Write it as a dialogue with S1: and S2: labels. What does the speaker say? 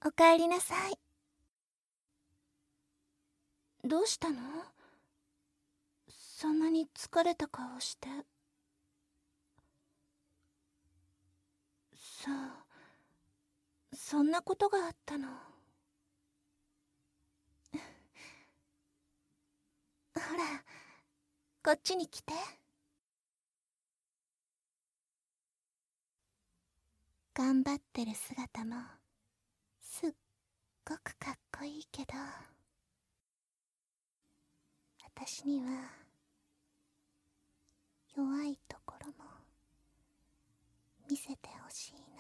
S1: おかえりなさい。どうしたの？そんなに疲れた顔して。さあ、そんなことがあったの。ほら、こっちに来て。頑張ってる姿もすっごくかっこいいけど、私には弱いところも見せてほしいの。